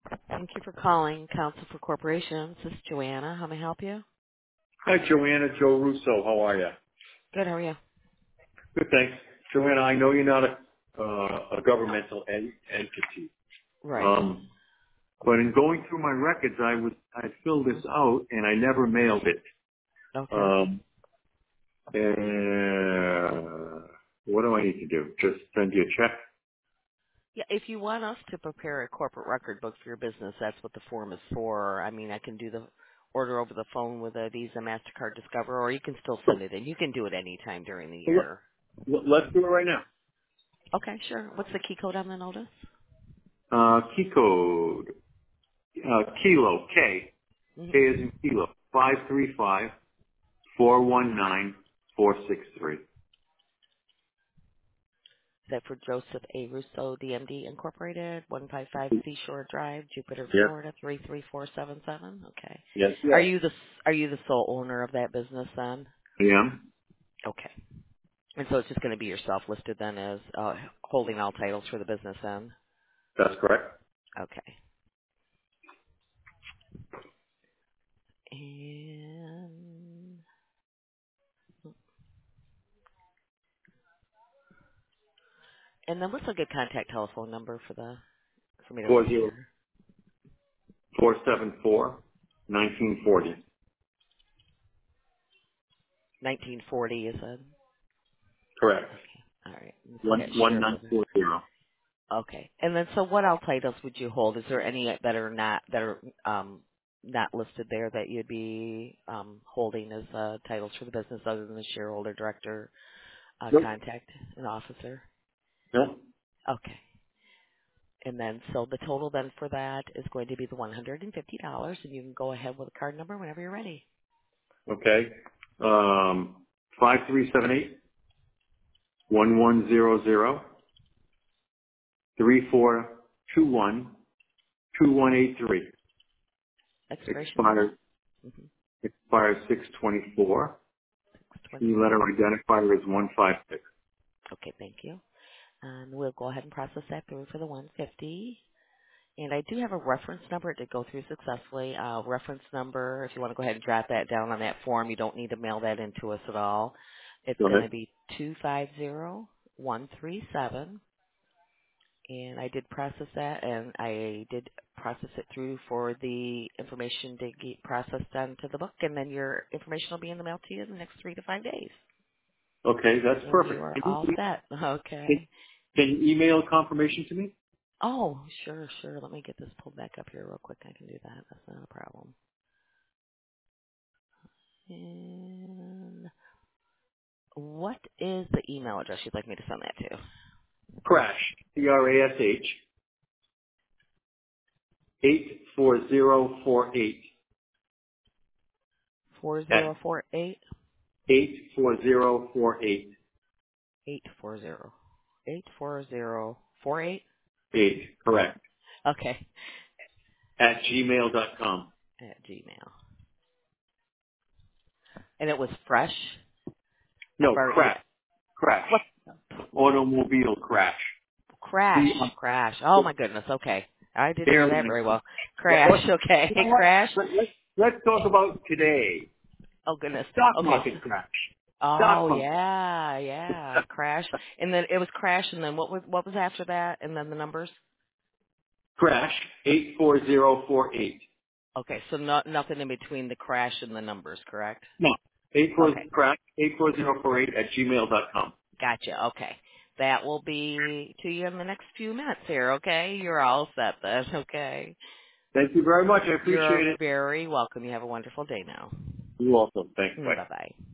Thank you for calling Council for Corporations. This is Joanna. How may I help you? Hi, Joanna. Joe Russo. How are you? Good. How are you? Good, thanks. Joanna, I know you're not a governmental entity, Right. but in going through my records, I filled hmm this out and I never mailed it. Okay. Um, what do I need to do? Just send you a check? Yeah, if you want us to prepare a corporate record book for your business, that's what the form is for. I mean, I can do the order over the phone with a Visa, MasterCard, Discover, or you can still Sure. send it in. You can do it any time during the Well, year. let's do it right now. Okay, sure. What's the key code on the notice? Key code, kilo, K Mm-hmm. is in kilo, 535419463. Is that for Joseph A. Russo, DMD Incorporated, 155 Seashore Drive, Jupiter, Yes, Florida, 33477? Okay. yes, Are yes. you the sole owner of that business then? I am. Okay. And so it's just going to be yourself listed then as holding all titles for the business then? That's correct. Okay. And then what's a good contact telephone number for me to list here? 40474-1940. 1940 you said? Correct. Okay. All right. And so I got shareholder. 1940. Okay. And then so what all titles would you hold? Is there any that are not listed there that you'd be holding as titles for the business other than the shareholder, director, Nope. contact, and officer? No. Okay. And then so the total then for that is going to be the $150, and you can go ahead with the card number whenever you're ready. Okay. 5378 Expiration date? Expires Mm-hmm. expires 624. The letter 624. identifier is 156. Okay, thank you. And we'll go ahead and process that through for the 150. And I do have a reference number. It did go through successfully. Reference number, if you want to go ahead and jot that down on that form, you don't need to mail that in to us at all. It's Go going to ahead. be 250137. And I did process that, and I did process it through for the information to get processed onto the book, and then your information will be in the mail to you in the next 3 to 5 days. Okay, that's And you perfect. are all set. Can Okay. can you email confirmation to me? Oh, sure, sure. Let me get this pulled back up here real quick. I can do that. That's not a problem. And what is the email address you'd like me to send that to? Crash, CRASH, 84048 at 4048 84048 840 84048. correct, Okay. at gmail.com. At Gmail. And it was fresh. No, F-R-E. crash, What? automobile crash. Crash. See, Crash. Oh my goodness. Okay. I didn't hear there we that go. very well. What, Crash. what, Okay. you know what? Crash. Let's talk about today. Oh goodness. Stock Okay. market crash. Oh Stock market. yeah. Yeah. Crash. And then it was crash. And then what was after that? And then the numbers? Crash, 84048. Okay. So nothing in between the crash and the numbers, correct? No, Okay. crash, 84048 at gmail.com. Gotcha. Okay. That will be to you in the next few minutes here, okay? You're all set then, okay? Thank you very much. I You're appreciate it. very welcome. You have a wonderful day now. You're welcome. Thanks. Bye. Bye-bye.